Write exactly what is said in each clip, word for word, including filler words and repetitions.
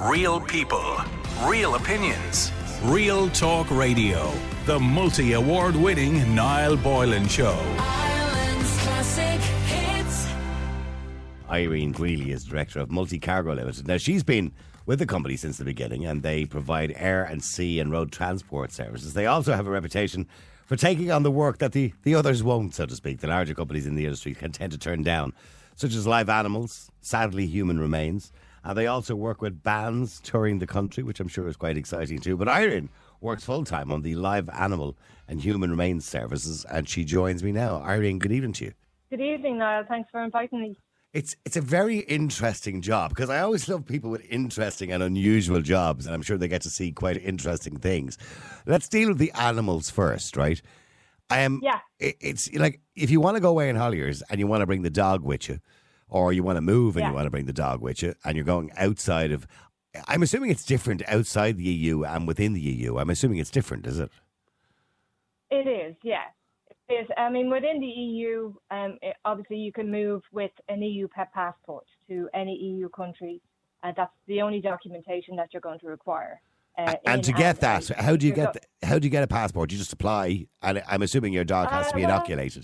Real people, real opinions, Real Talk Radio. The multi-award winning Niall Boylan Show. Ireland's classic hits. Irene Greeley is director of Multi Cargo Limited. Now, she's been with the company since the beginning, and they provide air and sea and road transport services. They also have a reputation for taking on the work that the, the others won't, so to speak. The larger companies in the industry can tend to turn down, such as live animals, sadly human remains. And they also work with bands touring the country, which I'm sure is quite exciting too. But Irene works full-time on the live animal and human remains services, and she joins me now. Irene, good evening to you. Good evening, Niall. Thanks for inviting me. It's it's a very interesting job, because I always love people with interesting and unusual jobs, and I'm sure they get to see quite interesting things. Let's deal with the animals first, right? Um, Yeah. it- It's like, if you want to go away in Holliers and you want to bring the dog with you, or you want to move and Yeah. you want to bring the dog with you, and you're going outside of... I'm assuming it's different outside the E U and within the E U. I'm assuming it's different, is it? It is, yeah. It is. I mean, within the E U, um, it, obviously you can move with an E U pet passport to any E U country. And that's the only documentation that you're going to require. Uh, And in to get that, out. how do you You're get go- the, how do you get a passport? You just apply, and I'm assuming your dog has to be Uh, well- inoculated.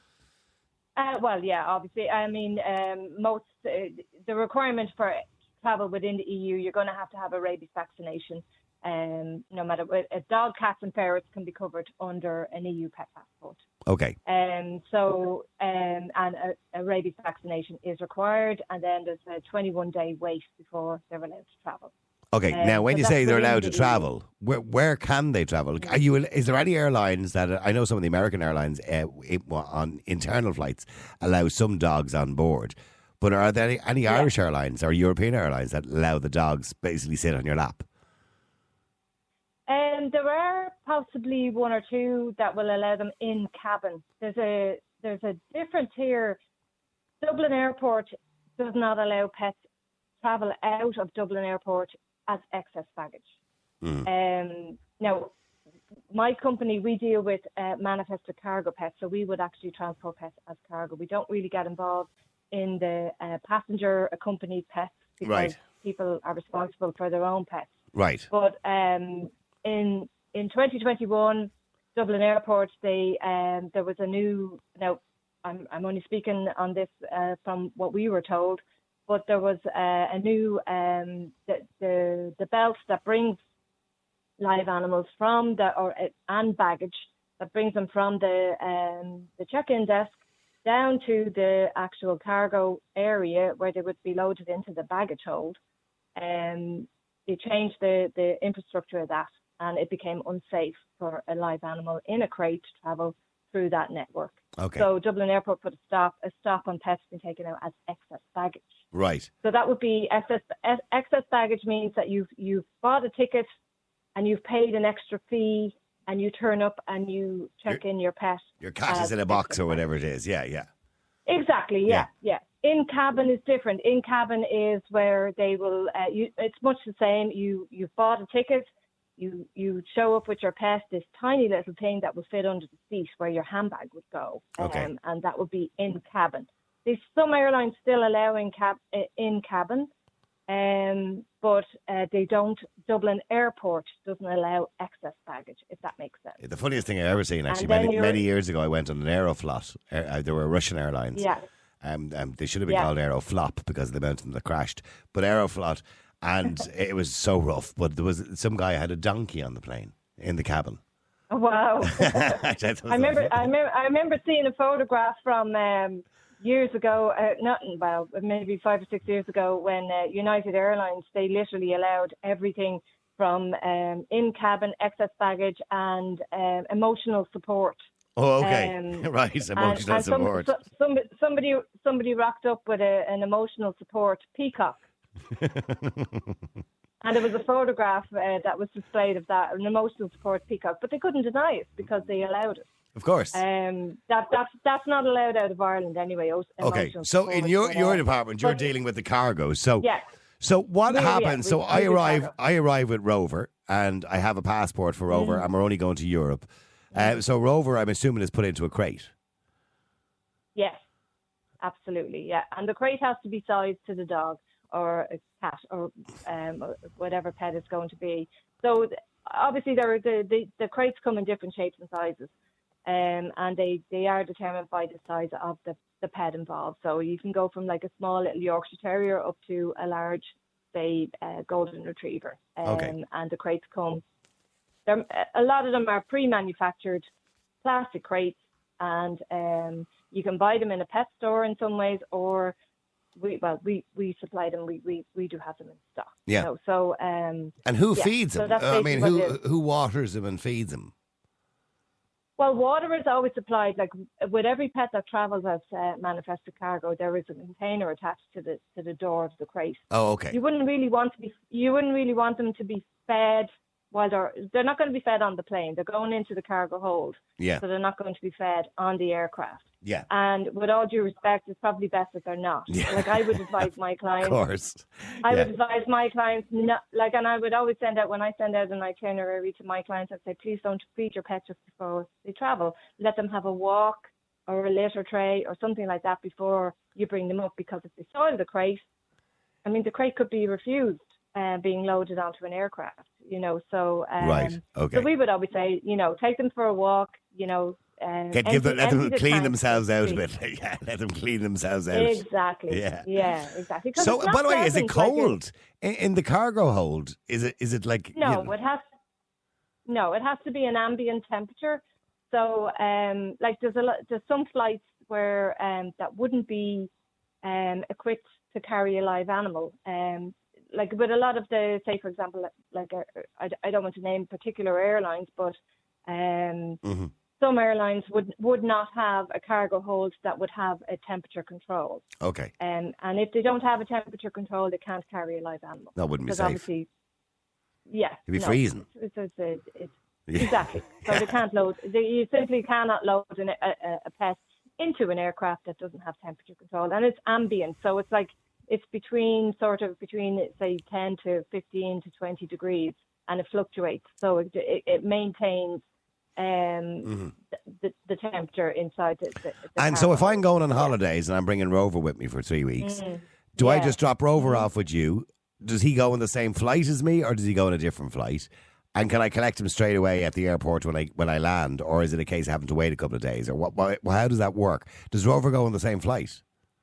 Uh, well, yeah, obviously. I mean, um, most uh, the requirement for travel within the E U, you're going to have to have a rabies vaccination. Um, no matter what, uh, dog, cats, and ferrets can be covered under an E U pet passport. Okay. Um, so, um, and a, a rabies vaccination is required, and then there's a twenty-one day wait before they're allowed to travel. Okay, Um, now when but you that's say they're within allowed the to E U. travel, where where can they travel? Are you? Is there any airlines that I know some of the American airlines uh, it, on internal flights allow some dogs on board, but are there any, any Irish airlines or European airlines that allow the dogs basically sit on your lap? Um, there are possibly one or two that will allow them in cabin. There's a there's a difference here. Dublin Airport does not allow pets travel out of Dublin Airport as excess baggage. Mm. Um, now, my company, we deal with uh, manifested cargo pets, so we would actually transport pets as cargo. We don't really get involved in the uh, passenger accompanied pets because Right. people are responsible for their own pets. Right. But um, in in twenty twenty-one, Dublin Airport, they um, there was a new. Now, I'm I'm only speaking on this uh, from what we were told, but there was uh, a new um, the, the the belt that brings live animals from the or uh, and baggage that brings them from the um, the check-in desk down to the actual cargo area where they would be loaded into the baggage hold. Um, they changed the, the infrastructure of that, and it became unsafe for a live animal in a crate to travel through that network. Okay. So Dublin Airport put a stop a stop on pets being taken out as excess baggage. Right. So that would be excess ex- excess baggage means that you've you've bought a ticket and you've paid an extra fee, and you turn up and you check in your pet. Your cat is as in a box excess or whatever it is. Yeah, yeah. Exactly, yeah, yeah. In cabin is different. In cabin is where they will. Uh, you, it's much the same. You you've bought a ticket. You you show up with your pet. This tiny little thing that will fit under the seat where your handbag would go. Um, Okay. And that would be in cabin. There's some airlines still allow in cab uh, in cabin, um, but uh, they don't. Dublin Airport doesn't allow excess baggage, if that makes sense. The funniest thing I ever seen, actually, then many you're- many years ago, I went on an Aeroflot. Air, uh, there were Russian airlines. Yeah. Um, um, they should have been Yeah. called Aeroflop because of the amount of them that crashed. But Aeroflot, and it was so rough. But there was some guy had a donkey on the plane in the cabin. Oh, wow. I I remember, I remember, I remember seeing a photograph from um, years ago. Uh, not well, maybe five or six years ago, when uh, United Airlines they literally allowed everything from um, in cabin excess baggage and um, emotional support. Oh, okay, Um, right. Emotional and, and some- support. so- some, somebody, somebody rocked up with a, an emotional support peacock. And there was a photograph uh, that was displayed of that, an emotional support peacock, but they couldn't deny it because they allowed it. Of course. Um, that that's that's not allowed out of Ireland anyway. o- Okay, emotional so support, in your but, your uh, department, you're but- dealing with the cargo. So Yeah. So what Yeah, yeah, happens? we- so we I do arrive. cargo. I arrive with Rover, and I have a passport for Rover, Mm. and we're only going to Europe. Uh, so Rover, I'm assuming, is put into a crate. Yes, absolutely, yeah. And the crate has to be sized to the dog. or a cat or um, whatever pet it's going to be. So th- obviously there are the, the, the crates come in different shapes and sizes, um, and they, they are determined by the size of the, the pet involved. So you can go from like a small little Yorkshire Terrier up to a large, say, uh, Golden Retriever. Um, Okay. And the crates come, they're- a lot of them are pre-manufactured plastic crates, and um, you can buy them in a pet store in some ways, or we well we, we supply them. We, we we do have them in stock. Yeah. You know, so um, And who yeah, feeds so them? that's I mean, basically who what it is. who waters them and feeds them? Well, water is always supplied. Like with every pet that travels as uh, manifested cargo, there is a container attached to the to the door of the crate. Oh, okay. You wouldn't really want to be. You wouldn't really want them to be fed while they're. They're not going to be fed on the plane. They're going into the cargo hold. Yeah. So they're not going to be fed on the aircraft. Yeah. And with all due respect, it's probably best that they're not. Yeah. Like I would advise my Of clients. course. I Yeah. would advise my clients not like, and I would always send out when I send out an itinerary to my clients. I'd say, please don't feed your pet just before they travel. Let them have a walk or a litter tray or something like that before you bring them up, because if they soil the crate, I mean, the crate could be refused uh, being loaded onto an aircraft. You know, so um, Right, okay. So we would always say, you know, take them for a walk. You know. Um, Get, give them, empty- let them empty the clean tank, themselves out a please. bit. Yeah, let them clean themselves out. Exactly. Yeah. Yeah, exactly. 'Cause So, it's not by the way, is it pleasant, like, it's- cold in, in the cargo hold? Is it? Is it like? No, you know- it has. No, it has to be an ambient temperature. So, um, like there's a lot, there's some flights where um that wouldn't be um equipped to carry a live animal. Um, like with a lot of the, say for example, like uh, I, I don't want to name particular airlines, but um. Mhm. Some airlines would would not have a cargo hold that would have a temperature control. Okay, Um, and if they don't have a temperature control, they can't carry a live animal. that wouldn't be Because safe. obviously, yeah. It'd be no, freezing. It's, it's, it's, it's, Yeah. Exactly. So they can't load, they, you simply cannot load an, a, a- a pet into an aircraft that doesn't have temperature control. And it's ambient. So it's like, it's between sort of between, say, ten to fifteen to twenty degrees, and it fluctuates. So it, it, it maintains um, the, the temperature inside the, the, the Mm-hmm. And so, if cargo. I'm going on holidays and I'm bringing Rover with me for three weeks, do I Mm. Yeah. just drop Rover off with you? Does he go on the same flight as me, or does he go on a different flight? And can I collect him straight away at the airport when I when I land, or is it a case of having to wait a couple of days, or what? what how does that work? Does Rover go on the same flight?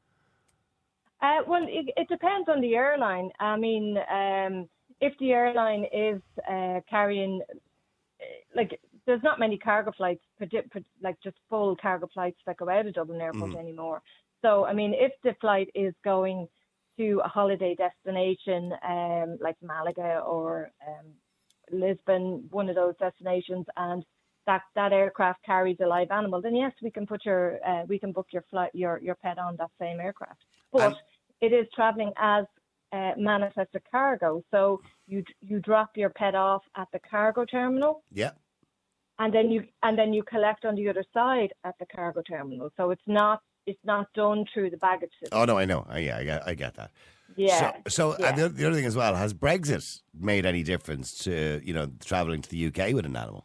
Uh, well, it, it depends on the airline. I mean, um, if the airline is uh, carrying, uh, like, there's not many cargo flights, predi- pre- like just full cargo flights that go out of Dublin Airport anymore. So, I mean, if the flight is going to a holiday destination, um, like Malaga or um, Lisbon, one of those destinations, and that, that aircraft carries a live animal, then yes, we can put your uh, we can book your flight your your pet on that same aircraft. But And- it is travelling as uh, manifested cargo, so you you drop your pet off at the cargo terminal, Yeah. and then you and then you collect on the other side at the cargo terminal. So it's not it's not done through the baggage system. Oh no, I know. Uh, yeah, I get, I get that. Yeah. So, so yeah. and the, the other thing as well, has Brexit made any difference to you know traveling to the U K with an animal?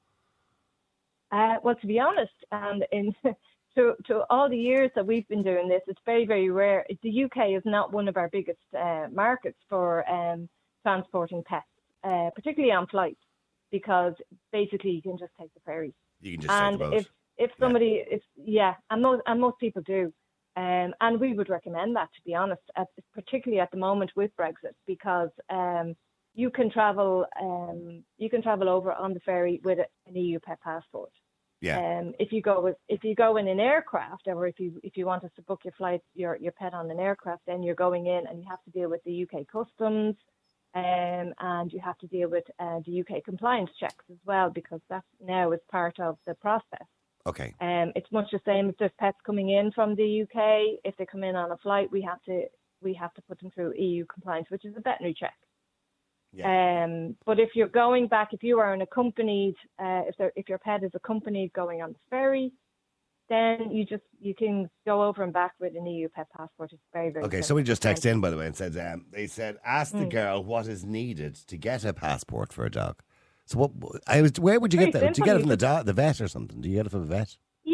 Uh, well, to be honest, and in to to all the years that we've been doing this, it's very very rare. The U K is not one of our biggest uh, markets for um, transporting pets, uh, particularly on flights, because basically you can just take the ferry. You can just And take the boat. if if somebody, if yeah, and most and most people do, um, and we would recommend that, to be honest, at, particularly at the moment with Brexit, because um, you can travel um, you can travel over on the ferry with an E U pet passport. yeah. Um, if you go with if you go in an aircraft, or if you if you want us to book your flight your your pet on an aircraft, then you're going in and you have to deal with the U K customs, um, and you have to deal with uh, the U K compliance checks as well, because that now is part of the process. Okay. Um, it's much the same if there's pets coming in from the U K. If they come in on a flight, we have to we have to put them through E U compliance, which is a veterinary check. Yeah. Um, but if you're going back, if you are an accompanied, uh, if there, if your pet is accompanied going on the ferry, then you just you can go over and back with an E U pet passport. It's very very Okay, simple. somebody just texted in, by the way, and said, um, they said, ask Hmm. the girl what is needed to get a passport for a dog. So what? I was. Where would you Very get that? Would you simple, get it you from the do- the vet or something? Do you get it from a vet? Yeah,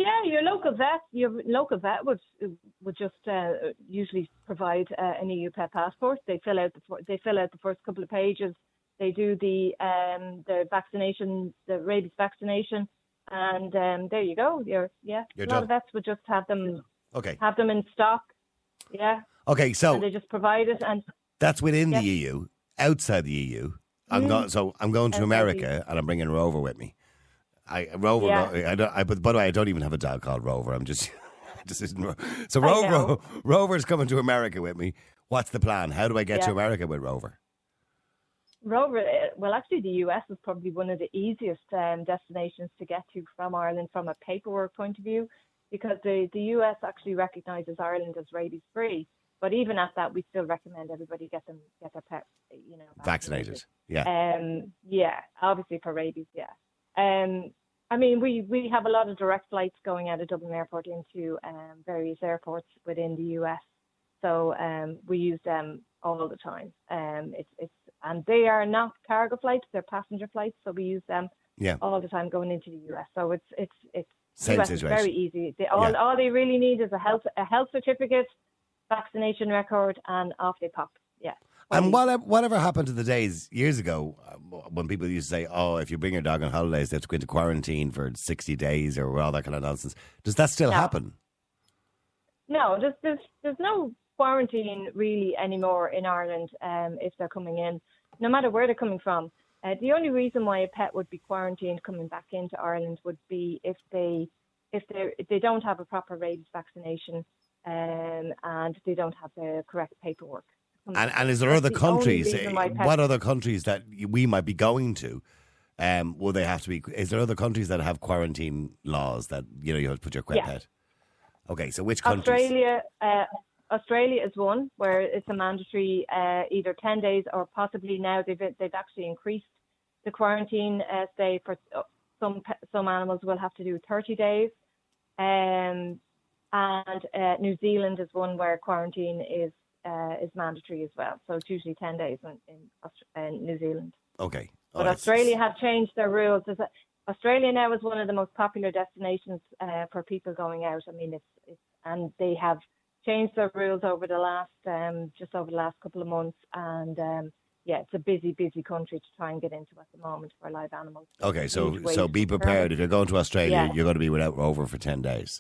Yeah, your local vet, your local vet would would just uh, usually provide uh, an E U pet passport. They fill out the fir- they fill out the first couple of pages. They do the um, the vaccination, the rabies vaccination, and um, there you go. You're yeah. You're a lot done. of vets would just have them Okay. have them in stock. Yeah. Okay, so And they just provide it, and that's within Yeah. the E U. Outside the E U, I'm going. So I'm going to Outside America, and I'm bringing Rover with me. I Rover. Yeah. I don't. I, but by the way, I don't even have a dog called Rover. I'm just. just isn't, Ro- so I Rover. know. Rover's coming to America with me. What's the plan? How do I get to Yeah. America with Rover? Rover, uh, well, actually, the U S is probably one of the easiest um, destinations to get to from Ireland from a paperwork point of view, because the, the U S actually recognises Ireland as rabies free. But even at that, we still recommend everybody get them get their pets, you know, Vaccinated. Yeah. Um, yeah, obviously for rabies, yeah. Um, I mean, we, we have a lot of direct flights going out of Dublin Airport into um, various airports within the U S. So um, we use them all the time. Um, it's it's and they are not cargo flights; they're passenger flights. So we use them Yeah. all the time going into the U S. So it's it's it's Same U S is situation. very easy. They, all Yeah. all they really need is a health a health certificate, vaccination record, and off they pop. Yeah. And whatever, whatever happened to the days years ago uh, when people used to say, "Oh, if you bring your dog on holidays, they have to go into quarantine for sixty days or all that kind of nonsense." Does that still No. happen? No, there's, there's there's no quarantine really anymore in Ireland um, if they're coming in, no matter where they're coming from. Uh, the only reason why a pet would be quarantined coming back into Ireland would be if they if they if they don't have a proper rabies vaccination um, and they don't have the correct paperwork. And, and is there That's other the only countries? reason eh, why pets- What other countries that we might be going to? Um, will they have to be? Is there other countries that have quarantine laws that you know you have to put your pet? Yeah. pet? Okay, so which countries? Australia, uh, Australia is one where it's a mandatory uh, either ten days or possibly now they've they've actually increased the quarantine uh, stay for some pe- some animals will have to do thirty days, um, and uh, New Zealand is one where quarantine is uh, is mandatory as well. So it's usually ten days in in, Aust- in New Zealand. Okay, But all right. Australia have changed their rules. There's a- Australia now is one of the most popular destinations uh, for people going out. I mean, it's, it's and they have changed their rules over the last um, just over the last couple of months. And um, yeah, it's a busy, busy country to try and get into at the moment for live animals. Okay, so Need so wait be for prepared. permits. If you're going to Australia, Yeah. you're going to be without Rover for ten days.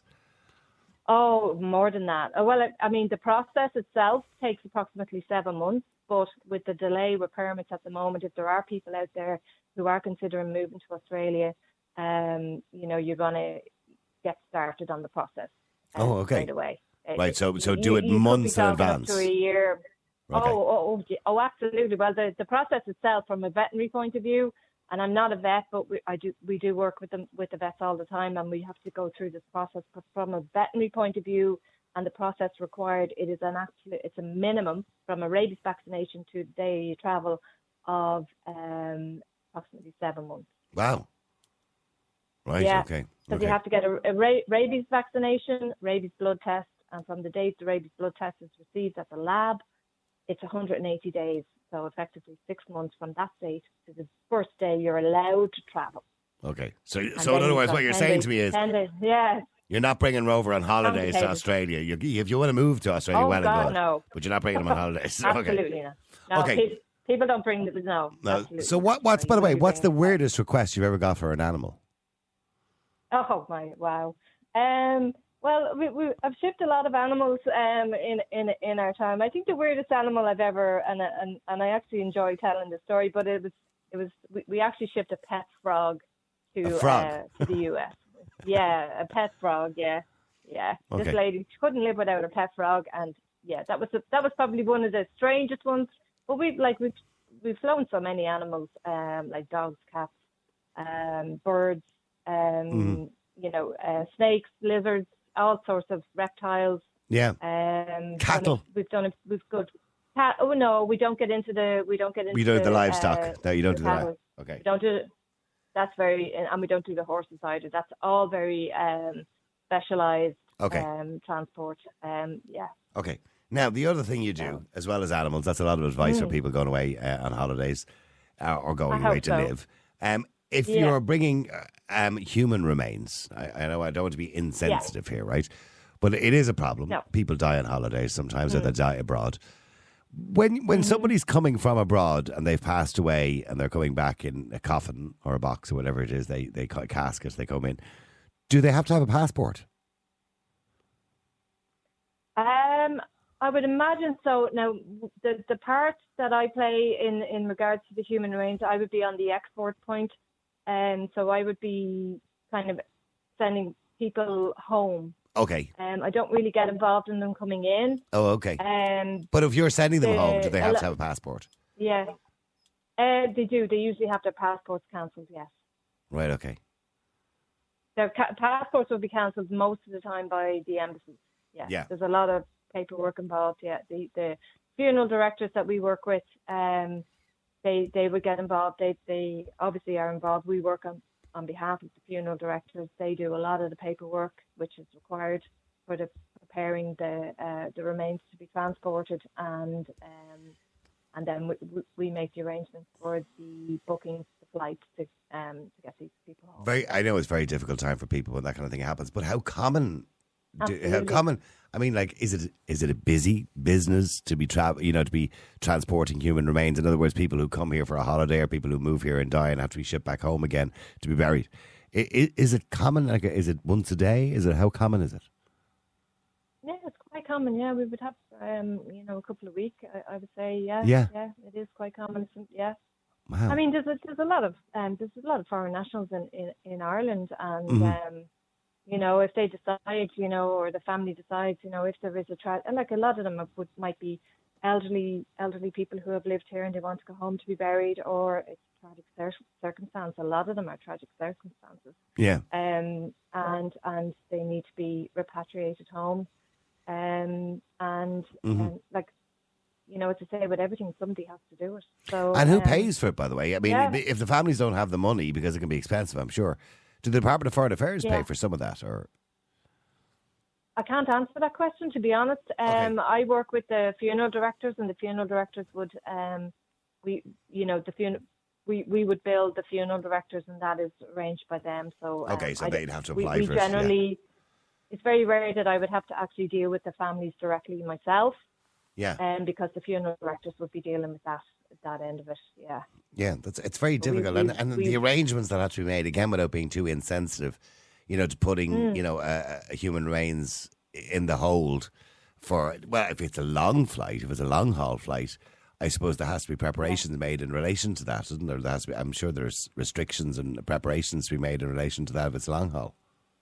Oh, more than that. Oh, well, I mean, the process itself takes approximately seven months, but with the delay with permits at the moment, if there are people out there who are considering moving to Australia, um, you know, you're going to get started on the process. uh, Oh, okay. Straight away. Uh, Right, so- so you- do it you could be months in talking up advance. To a year. Okay. Oh, oh, oh, yeah. Oh, absolutely. Well, the, the process itself, from a veterinary point of view, and I'm not a vet, but we, I do we do work with them with the vets all the time, and we have to go through this process. But from a veterinary point of view, and the process required, it is an absolute, it's a minimum from a rabies vaccination to the day you travel of um, approximately seven months. Wow. Right. Yeah. Okay. So okay. you have to get a, a ra- rabies vaccination, rabies blood test, and from the date the rabies blood test is received at the lab, it's one hundred eighty days. So effectively six months from that date to the first day you're allowed to travel. Okay. So, And so in then other you've words, got what you're ten saying days- to me is ten days, yeah. you're not bringing Rover on holidays to Complicated. Australia. You, if you want to move to Australia, Oh, well God, and good. no. But you're not bringing them on holidays. Okay. Absolutely not. No, Okay. pe- people don't bring the, no. No. absolutely So not. what? What's No, by you the way? won't be What's the bringing- weirdest request you've ever got for an animal? Oh my wow. Um. Well, we, we I've shipped a lot of animals um in, in in our time. I think the weirdest animal I've ever and and and I actually enjoy telling the story, but it was it was we, we actually shipped a pet frog to A frog? Uh, to the U S. Yeah, a pet frog. Yeah, yeah. Okay. This lady she couldn't live without a pet frog, and yeah, that was the, that was probably one of the strangest ones. But we've like we've we've flown so many animals, um, like dogs, cats, um, birds, um, Mhm. you know, uh, snakes, lizards, all sorts of reptiles. Yeah. Um, Cattle. We've done it. We've good. Cat. Oh no, we don't get into the. We don't get into. We don't do the the, livestock. uh, No, you don't the do that. cattle. Okay. We don't do. That's very, and we don't do the horses either. That's all very um, specialized. Okay. Um, transport. Um, yeah. Okay. Now, the other thing you do, as well as animals, that's a lot of advice for people going away uh, on holidays uh, or Mm. I going hope away to so. live. Um, if Yeah. you're bringing uh, um, human remains, I, I know I don't want to be insensitive here, right? But it is a problem. No. People die on holidays sometimes, or they Mm. die abroad. When when Mm-hmm. somebody's coming from abroad and they've passed away and they're coming back in a coffin or a box or whatever it is, they they call it casket, they come in. Do they have to have a passport? Um, I would imagine so. Now, the the part that I play in, in regards to the human remains, I would be on the export point, and so I would be kind of sending people home. Okay. Um, I don't really get involved in them coming in. Oh, okay. Um, But if you're sending them the- home, do they a have lo- to have a passport? yeah, uh, they do. They usually have their passports cancelled. Yes, Right. Okay. their ca- passports will be cancelled most of the time by the embassies. Yeah, Yeah. there's a lot of paperwork involved. Yeah, the the funeral directors that we work with, um, they they would get involved. They they obviously are involved. We work on on behalf of the funeral directors. They do a lot of the paperwork which is required for the preparing the uh, the remains to be transported, and um, and then we, we- we make the arrangements for the bookings, the flights to um to get these people home. Very. I know it's a very difficult time for people when that kind of thing happens. But how common? Do, how Absolutely. common? I mean, like, is it is it a busy business to be tra- you know, to be transporting human remains? In other words, people who come here for a holiday or people who move here and die and have to be shipped back home again to be buried. I- i- Is it common? Like, is it once a day? Is it how common is it? Yeah, it's quite common. Yeah, we would have um you know a couple of weeks. I, I would say yeah, Yeah. yeah, it is quite common. It's- Yeah. Wow. I mean, there's a, there's a lot of um, there's a lot of foreign nationals in, in, in Ireland, and Mhm. um, you know, if they decide, you know, or the family decides, you know, if there is a tra- and like a lot of them are- would might be elderly elderly people who have lived here and they want to go home to be buried, or it's a tragic cir- circumstance. A lot of them are tragic circumstances, yeah. um, and and they need to be repatriated home, um, and Mhm. um, like. You know, as I say, with everything, somebody has to do it. So, And who um, pays for it, by the way? I mean, yeah. if the families don't have the money because it can be expensive, I'm sure. Do the Department of Foreign Affairs pay Yeah. for some of that, or I can't answer that question, to be honest. Um, I work with the funeral directors, and the funeral directors would, um, we, you know, the funeral, we, we would bill the funeral directors, and that is arranged by them. So, um, Okay, so I they'd don't- have to we, apply we for it, yeah. generally, it's very rare that I would have to actually deal with the families directly myself, yeah, um, because the funeral directors would be dealing with that that end of it. Yeah. yeah, that's it's very But we- difficult, we- and and we- the arrangements that have to be made again without being too insensitive, you know, to putting Mm. you know a, a human remains in the hold for well, if it's a long flight, if it's a long haul flight. I suppose there has to be preparations made in relation to that, isn't there? There has to be, I'm sure there's restrictions and preparations to be made in relation to that if it's long haul.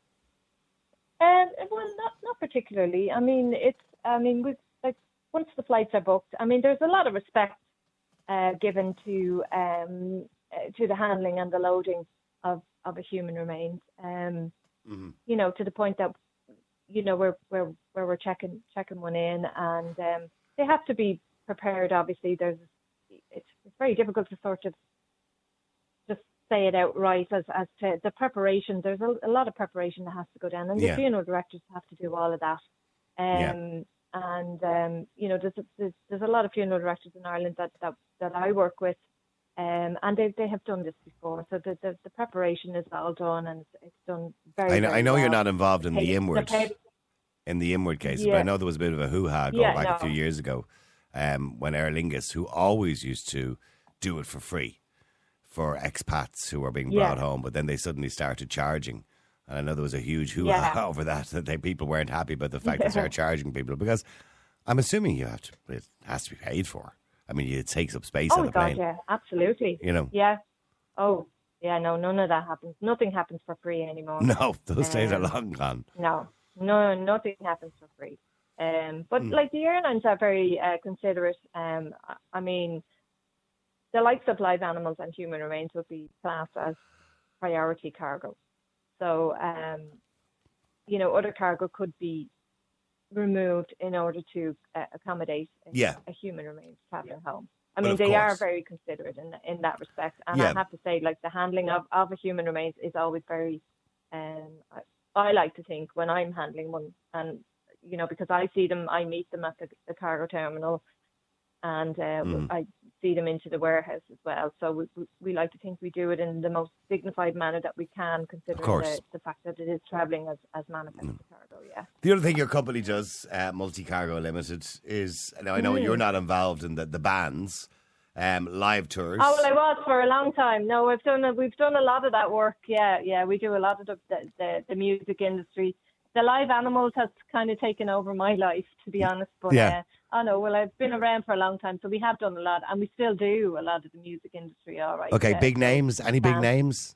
Um, well, not not particularly. I mean, it's. I mean, with like once the flights are booked, I mean, there's a lot of respect uh, given to um, uh, to the handling and the loading of, of a human remains. Um, Mm-hmm. you know, to the point that you know we're we're where we're checking checking one in, and um, they have to be prepared. Obviously, there's it's, it's very difficult to sort of just say it outright as as to the preparation. There's a, a lot of preparation that has to go down, and the Yeah. funeral directors have to do all of that. Um, Yeah. And um, you know, there's, a, there's there's a lot of funeral directors in Ireland that that, that I work with, um, and they they have done this before. So the the, the preparation is all done, and it's, it's done very. I know, very I know well. you're not involved in Pay- the inward pay- in the inward cases, but I Yeah. know there was a bit of a hoo ha going Yeah, back a no. few years ago um, when Aer Lingus, who always used to do it for free for expats who were being Yeah. brought home, but then they suddenly started charging. And I know there was a huge hoo ha Yeah. over that, that they, people weren't happy about the fact they started charging people because I'm assuming you have to, it has to be paid for. I mean, it takes up space Oh on the God, plane. yeah, absolutely. You know? Yeah. Oh, yeah. No, none of that happens. Nothing happens for free anymore. No, those days are Um, long gone. No, no, nothing happens for free. Um, but Hmm. like the airlines are very uh, considerate. Um, I- I mean, the likes of live animals and human remains would be classed as priority cargo. So, um, you know, other cargo could be removed in order to uh, accommodate a, Yeah. a human remains traveling home. I But mean, of they are course. very considerate in in that respect. And Yeah. I have to say, like the handling of, of a human remains is always very. Um, I, I like to think when I'm handling one, and you know, because I see them, I meet them at the, the cargo terminal, and uh, Mm. I see them into the warehouse as well. So we, we, we like to think we do it in the most dignified manner that we can, considering the, the fact that it is travelling as, as manufactured mm. cargo, yeah. The other thing your company does, uh, Multi Cargo Limited, is, now I know mm. you're not involved in the, the bands, um, live tours. Oh, well, I was for a long time. No, we've done a, we've done a lot of that work, yeah, yeah. We do a lot of the, the, the, the music industry. The live animals has kind of taken over my life, to be honest. But yeah. uh, I know, well, I've been around for a long time, so we have done a lot, and we still do a lot of the music industry, all right. Okay, yeah. big names? Any big um, names?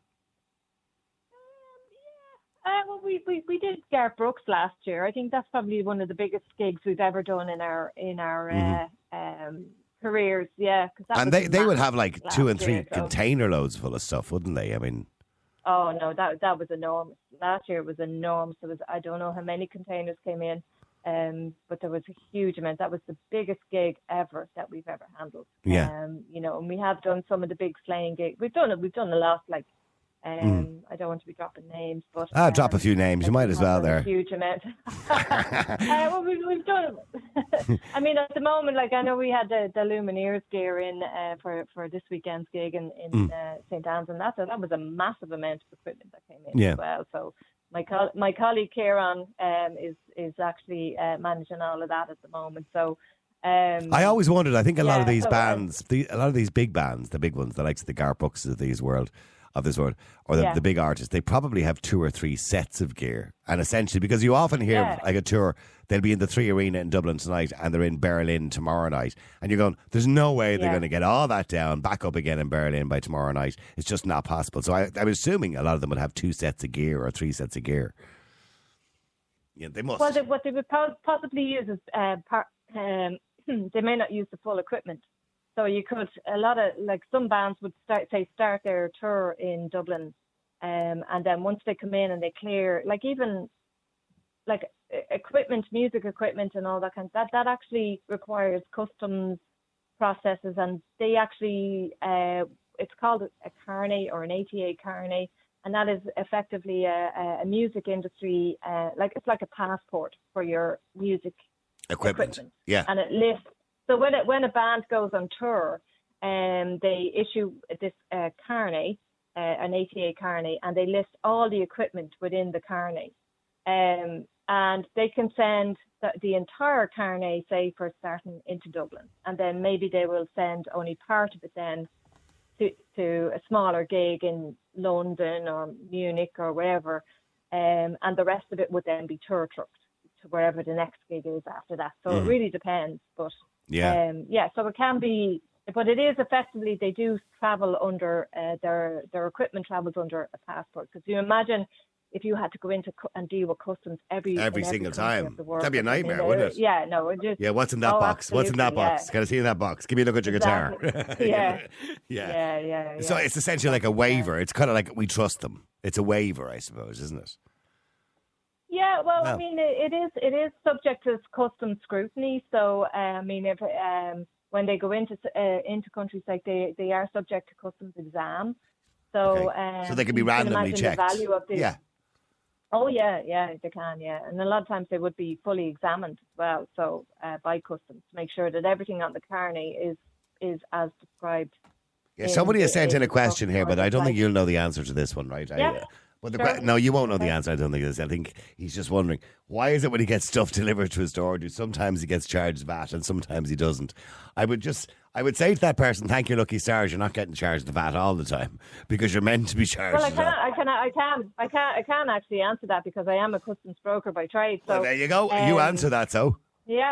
Um, yeah. Uh, well, we, we, we did Garth Brooks last year. I think that's probably one of the biggest gigs we've ever done in our in our mm-hmm. uh, um, careers, yeah. Cause that and they, they would have like two and three year, so. container loads full of stuff, wouldn't they? I mean... Oh, no, that that was enormous. Last year it was enormous. There was, I don't know how many containers came in, um, but there was a huge amount. That was the biggest gig ever that we've ever handled. Yeah. Um, you know, and we have done some of the big sleighing gigs. We've done it. We've done a lot, like, um, mm. I don't want to be dropping names, but... Ah, um, drop a few names. You might as well there. A huge amount. uh, well, we've, we've done it. I mean, at the moment, like, I know we had the, the Lumineers gear in uh, for, for this weekend's gig in, in mm. uh, Saint Anne's, and that, that was a massive amount of equipment that came in yeah. as well. So my co- my colleague Kieran um, is, is actually uh, managing all of that at the moment. So... Um, I always wondered, I think a yeah, lot of these so, bands, the, a lot of these big bands, the big ones, the likes of the Garth Brooks of these world, of this world, or the, yeah. the big artists, they probably have two or three sets of gear. And essentially, because you often hear yeah. like a tour, they'll be in the Three Arena in Dublin tonight and they're in Berlin tomorrow night. And you're going, there's no way they're yeah. going to get all that down, back up again in Berlin by tomorrow night. It's just not possible. So I, I'm assuming a lot of them would have two sets of gear or three sets of gear. Yeah, they must. Well, they, what they would possibly use is, uh, par- um, they may not use the full equipment. So you could, a lot of, like some bands would start, say, start their tour in Dublin. Um, and then once they come in and they clear, like even like equipment, music equipment and all that kind of, that, that actually requires customs processes. And they actually, uh, it's called a carnet or an A T A carnet. And that is effectively a, a music industry, uh, like it's like a passport for your music equipment. equipment. Yeah. And it lists, so when it, when a band goes on tour, um, they issue this uh, carnet, uh, an A T A carnet, and they list all the equipment within the carnet. Um, and they can send the, the entire carnet, say, for starting into Dublin. And then maybe they will send only part of it then to, to a smaller gig in London or Munich or wherever. Um, and the rest of it would then be tour trucked to wherever the next gig is after that. So mm. it really depends. But yeah, um, yeah. So it can be, but it is effectively they do travel under uh, their their equipment travels under a passport. Because you imagine if you had to go into cu- and deal with customs every every single time, that'd be a nightmare, I mean, wouldn't it? Yeah, no, it just yeah. What's in that oh, box? What's in that box? Yeah. Can I see in that box? Give me a look at your Exactly. guitar. yeah. yeah, yeah, yeah, yeah. So it's essentially like a waiver. It's kind of like we trust them. It's a waiver, I suppose, isn't it? Yeah, well, well, I mean, it, it is it is subject to customs scrutiny. So, uh, I mean, if um, when they go into uh, into countries like they, they are subject to customs exam. So, okay. um, so they can be randomly can checked. The value of the, yeah. Oh yeah, yeah, they can. Yeah, and a lot of times they would be fully examined as well. So uh, by customs to make sure that everything on the carnet is is as described. Yeah, somebody has sent in a question here, but I don't like, think you'll know the answer to this one, right? Yeah. I, uh, But the Sure. que- no, you won't know Okay. the answer. I don't think this. I think he's just wondering why is it when he gets stuff delivered to his door, do sometimes he gets charged V A T and sometimes he doesn't. I would just, I would say to that person, thank your lucky stars, you're not getting charged the V A T all the time because you're meant to be charged. Well, I it can, all. I can, I can, I can, I can actually answer that because I am a customs broker by trade. So Well, there you go. you um, answer that, so. Yeah,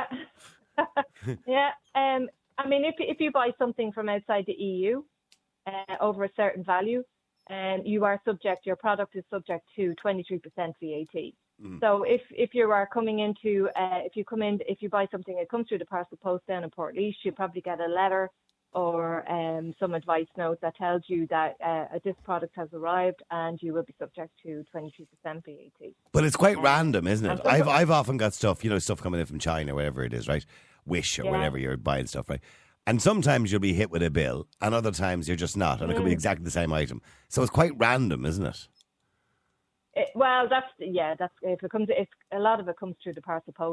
yeah. Um, I mean, if if you buy something from outside the E U uh, over a certain value, um, you are subject. Your product is subject to twenty-three percent V A T. Mm. So if if you are coming into, uh, if you come in, if you buy something that comes through the parcel post down in Portlaoise, you probably get a letter or um, some advice note that tells you that uh, this product has arrived and you will be subject to twenty-three percent V A T. But it's quite um, random, isn't it? so- I've I've often got stuff, you know, stuff coming in from China, whatever it is, right? Wish or Yeah. whatever you're buying stuff, right? And sometimes you'll be hit with a bill, and other times you're just not, and it could be Mm. exactly the same item. So it's quite random, isn't it? It, well, that's yeah. That's if it comes. It's a lot of it comes through the parcel post.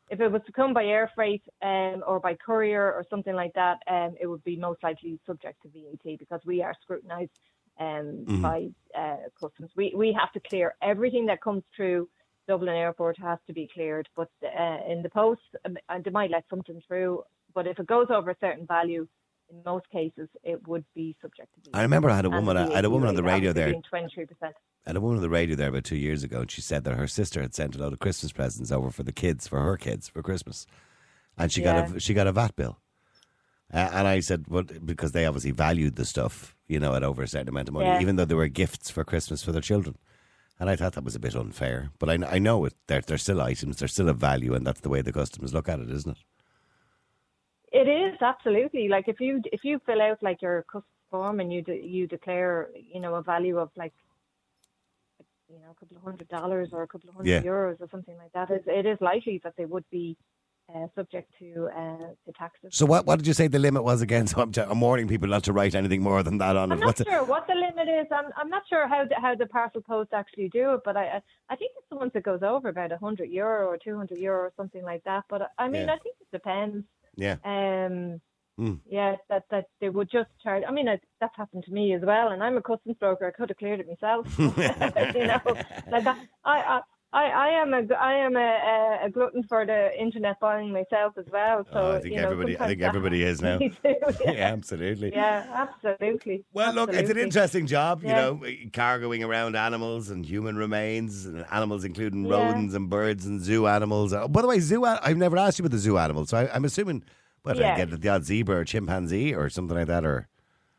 if it was to come by air freight um, or by courier or something like that, um, it would be most likely subject to V A T because we are scrutinised um, mm-hmm. by uh, customs. We we have to clear everything that comes through Dublin Airport has to be cleared. But uh, in the post, um, they might let something through. But if it goes over a certain value, in most cases, it would be subject to V A T. I remember I had a woman. I had a woman on the radio there. twenty-three percent. I had a woman on the radio there about two years ago, and she said that her sister had sent a load of Christmas presents over for the kids, for her kids, for Christmas, and she yeah. got a she got a V A T bill. Uh, and I said, well, because they obviously valued the stuff, you know, at over a certain amount of money, yeah. even though they were gifts for Christmas for their children. And I thought that was a bit unfair, but I, I know it. They're they're still items, they're still of value, and that's the way the customs look at it, isn't it? It is, absolutely. Like if you if you fill out like your customs form and you de- you declare, you know, a value of like, you know, a couple of hundred dollars or a couple of hundred yeah. euros or something like that, it, it is likely that they would be uh, subject to uh, to taxes. So what what did you say the limit was again? So I'm, t- I'm warning people not to write anything more than that on I'm it. not What's sure it? what the limit is. I'm I'm not sure how the, how the parcel post actually do it, but I I, I think it's the ones that goes over about a hundred euro or two hundred euro or something like that. But I mean, yeah. I think it depends. Yeah. Um. Mm. Yeah, that, that they would just charge. I mean, I, that's happened to me as well, and I'm a customs broker. I could have cleared it myself. you know, like that. I, I, I am a, I am a, a glutton for the internet buying myself as well. So oh, I think you know, everybody, I think everybody is now. Me too, yeah. yeah, absolutely. Yeah, absolutely. Well, absolutely. look, it's an interesting job, you yeah. know, cargoing around animals and human remains, and animals including Yeah. rodents and birds and zoo animals. Uh, by the way, zoo. I've never asked you about the zoo animals, so I, I'm assuming. What, yeah. I get the odd zebra or chimpanzee or something like that, or?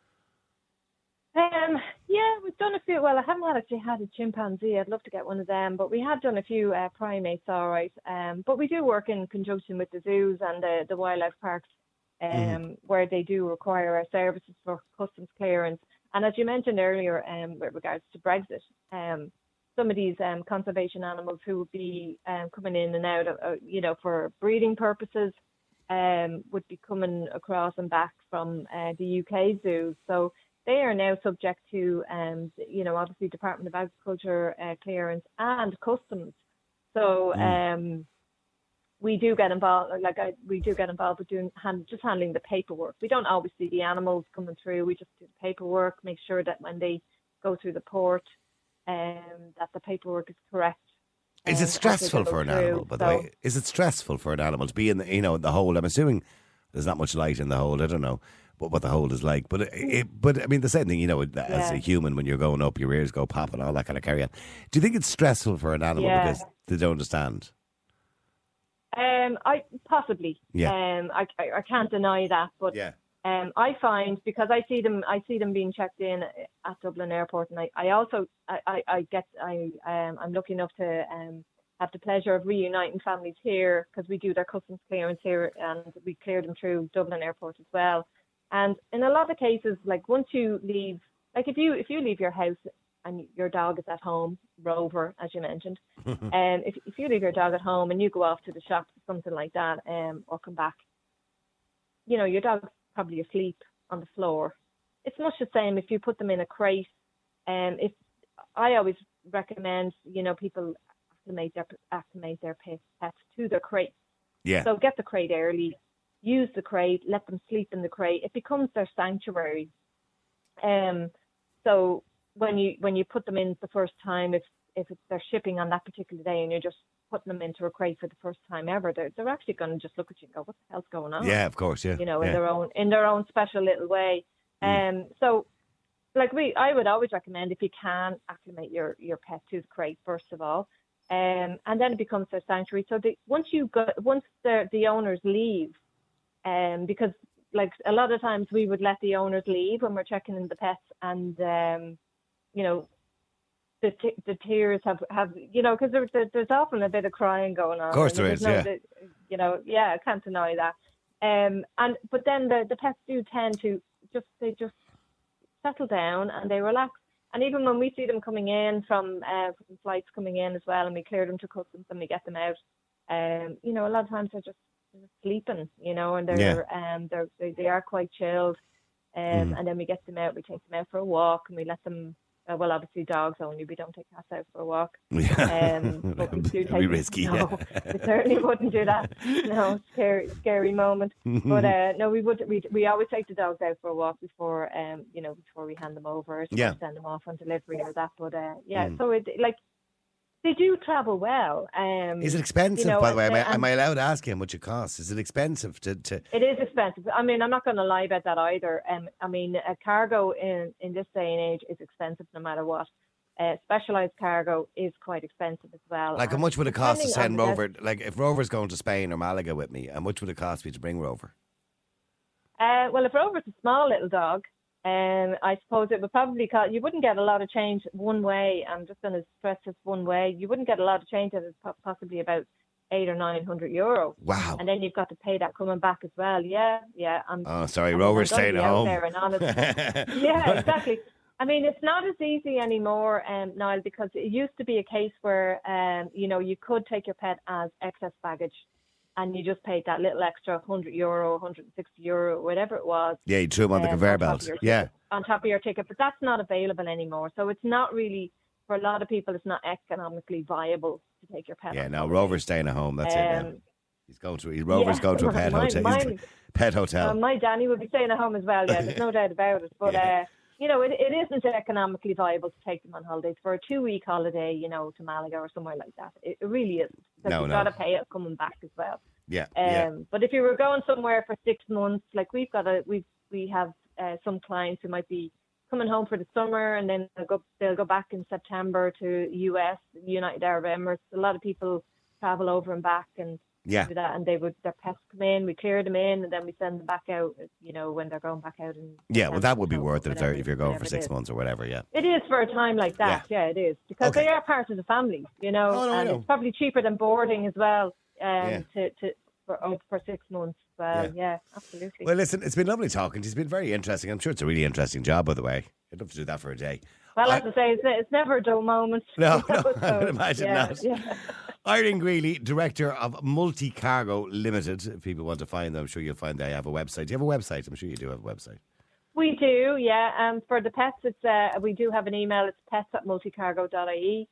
Um, yeah, we've done a few. Well, I haven't actually had a chimpanzee. I'd love to get one of them, but we have done a few uh, primates, all right. Um, but we do work in conjunction with the zoos and the, the wildlife parks, um, mm. where they do require our services for customs clearance. And as you mentioned earlier, um, with regards to Brexit, um, some of these um, conservation animals who would be um, coming in and out, of, uh, you know, for breeding purposes. Um, would be coming across and back from uh, the U K zoos. So they are now subject to, um, you know, obviously Department of Agriculture uh, clearance and customs. So mm. um, we do get involved, like I, we do get involved with doing hand, just handling the paperwork. We don't always see the animals coming through. We just do the paperwork, make sure that when they go through the port, um, that the paperwork is correct. Is it stressful for an through, animal, by the so. way? Is it stressful for an animal to be in the, you know, the hold? I'm assuming there's not much light in the hold. I don't know what, what the hold is like. But, it, it, but I mean, the same thing, you know, as yeah. a human, when you're going up, your ears go pop and all that kind of carry on. Do you think it's stressful for an animal yeah. because they don't understand? Um, I possibly. Yeah. Um, I, I, I can't deny that, but yeah. Um, I find because I see them, I see them being checked in at Dublin Airport, and I, I also, I, I, I get, I, um, I'm lucky enough to um, have the pleasure of reuniting families here because we do their customs clearance here, and we clear them through Dublin Airport as well. And in a lot of cases, like once you leave, like if you if you leave your house and your dog is at home, Rover, as you mentioned, and um, if if you leave your dog at home and you go off to the shops or something like that, um, or come back, you know, your dog's probably asleep on the floor. It's much the same if you put them in a crate. And um, if I always recommend, you know, people acclimate their acclimate their pets to their crate. Yeah. So get the crate early, use the crate, let them sleep in the crate. It becomes their sanctuary. Um. So when you when you put them in the first time, if if it's, they're shipping on that particular day, and you're just putting them into a crate for the first time ever, they're they're actually going to just look at you and go, "What the hell's going on?" Yeah, of course, yeah. You know, yeah. in their own in their own special little way. Mm. Um. So, like we, I would always recommend if you can acclimate your your pet to the crate first of all, um, and then it becomes their sanctuary. So the, once you go, once the the owners leave, um, because like a lot of times we would let the owners leave when we're checking in the pets, and um, you know. The, t- the tears have, have you know, because there, there, there's often a bit of crying going on. Of course there is, no, yeah. The, you know, yeah, I can't deny that. Um, and but then the, the pets do tend to just they just settle down and they relax. And even when we see them coming in from, uh, from flights coming in as well, and we clear them to customs and we get them out, um, you know, a lot of times they're just, they're just sleeping, you know, and they're yeah. um they're they, they are quite chilled. Um, mm. And then we get them out, we take them out for a walk, and we let them. Uh, well, obviously dogs only. We don't take cats out for a walk. Yeah. Um, but we do It'd take be risky. No, we certainly wouldn't do that. No, scary, scary moment. But uh, no, we would. We we always take the dogs out for a walk before, um, you know, before we hand them over, or Yeah. send them off on delivery or that. But uh, yeah, Mm. so it like they do travel well. Um, Is it expensive, you know, by the way? Am I, and- am I allowed to ask him how much it costs? Is it expensive to... to It is expensive. I mean, I'm not going to lie about that either. Um, I mean, a cargo in, in this day and age is expensive no matter what. Uh, specialised cargo is quite expensive as well. like, how And much would it cost to depending send on the Rover? Like, if Rover's going to Spain or Malaga with me, how much would it cost me to bring Rover? Uh, well, if Rover's a small little dog, um, I suppose it would probably cost, you wouldn't get a lot of change one way. I'm just going to stress this one way. You wouldn't get a lot of change. It's possibly about eight or nine hundred euro. Wow. And then you've got to pay that coming back as well. Yeah, yeah. I'm, Oh, sorry, I mean, Rover's I'm gonna staying be at out home. there and honest. Yeah, exactly. I mean, it's not as easy anymore, um, Niall, because it used to be a case where, um, you know, you could take your pet as excess baggage and you just paid that little extra one hundred euro, one hundred sixty euro, whatever it was. Yeah, you threw him on the um, conveyor on top of belt. your Yeah. ticket- On top of your ticket, but that's not available anymore. So it's not really, for a lot of people, it's not economically viable to take your pet. Yeah, on now holiday. Rover's staying at home. That's it now. Um, He's going to... He, Rover's yeah, going to a well, pet mine- hotel. mine- Pet hotel. Uh, my Danny would be staying at home as well, yeah, there's no doubt about it. But, Yeah. uh, you know, it, it isn't economically viable to take them on holidays. For a two-week holiday, you know, to Malaga or somewhere like that, it, it really isn't. Because No, you've no. got to pay it coming back as well. yeah, Um, yeah. But if you were going somewhere for six months, like we've got a, we we have uh, some clients who might be coming home for the summer and then they'll go, they'll go back in September to U S, United Arab Emirates. A lot of people travel over and back and Yeah. do that, and they would, their pets come in, we clear them in, and then we send them back out, you know, when they're going back out. In Yeah, well, that would be September, worth it if, they're, whatever- if you're going for whatever it six is. months or whatever, yeah. It is for a time like that, yeah, it is. Because Okay. they are part of the family, you know, Oh, no, I and know. it's probably cheaper than boarding as well um, Yeah. to, to for, oh, for six months. Well, Yeah. yeah, absolutely. Well, listen, it's been lovely talking. It's been very interesting. I'm sure it's a really interesting job, by the way. I'd love to do that for a day. Well, I- as I say, it's, it's never a dull moment. No, You know, no, I so, would imagine yeah, not. Yeah. Irene Greeley, Director of Multi Cargo Limited. If people want to find them, I'm sure you'll find they have a website. Do you have a website? I'm sure you do have a website. We do, yeah. Um, for the pets, it's uh, we do have an email. It's pets at multicargo dot I E.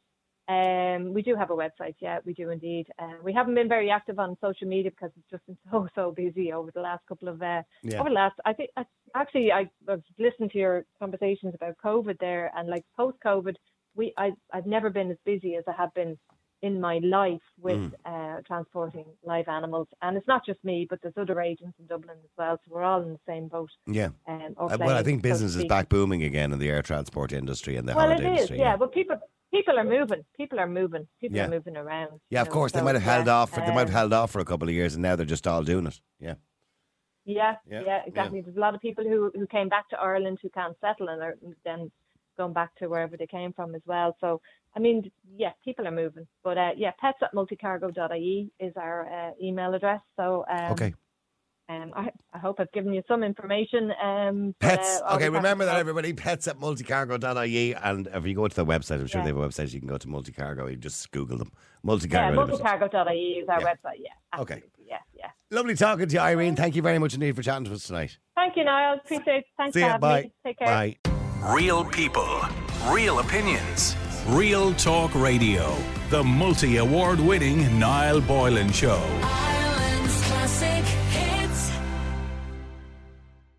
Um, we do have a website, yeah, we do indeed. Uh, we haven't been very active on social media because it's just been so so busy over the last couple of uh, Yeah. over the last. I think I, actually I, I've listened to your conversations about COVID there, and like post COVID, we I I've never been as busy as I have been in my life with Mm. uh, transporting live animals. And it's not just me, but there's other agents in Dublin as well, so we're all in the same boat. Yeah. Um, or Uh, well, I playing, think so to business is speak. back booming again in the air transport industry and the Well, holiday it is, industry. yeah. But people, people are moving. People are moving. People Yeah. are moving around. Yeah, you of know, course. They so, might have held yeah, off. For, they might have um, held off for a couple of years, and now they're just all doing it. Yeah. Yeah, Yeah, yeah, exactly. There's a lot of people who, who came back to Ireland who can't settle and are then going back to wherever they came from as well. So, I mean, yeah, people are moving. But, uh, yeah, pets at multicargo dot I E is our uh, email address. So, um, Okay. Um, I, I hope I've given you some information. Um, but, Pets. uh, Okay, always remember that, happy to everybody. Pets at multicargo dot I E. And if you go to the website, I'm sure Yeah. they have a website. You can go to Multicargo. You just Google them. help. Multicargo. Yeah, Limited. multicargo dot I E is our Yeah. website. Yeah. Okay. Absolutely. Yeah, yeah. Lovely talking to you, Irene. Thank you very much indeed for chatting to us tonight. Thank you, Niall. Appreciate it. Thanks See for ya. having Bye. me. Take care. Bye. Real people, real opinions, real talk radio. The multi award winning Niall Boylan Show.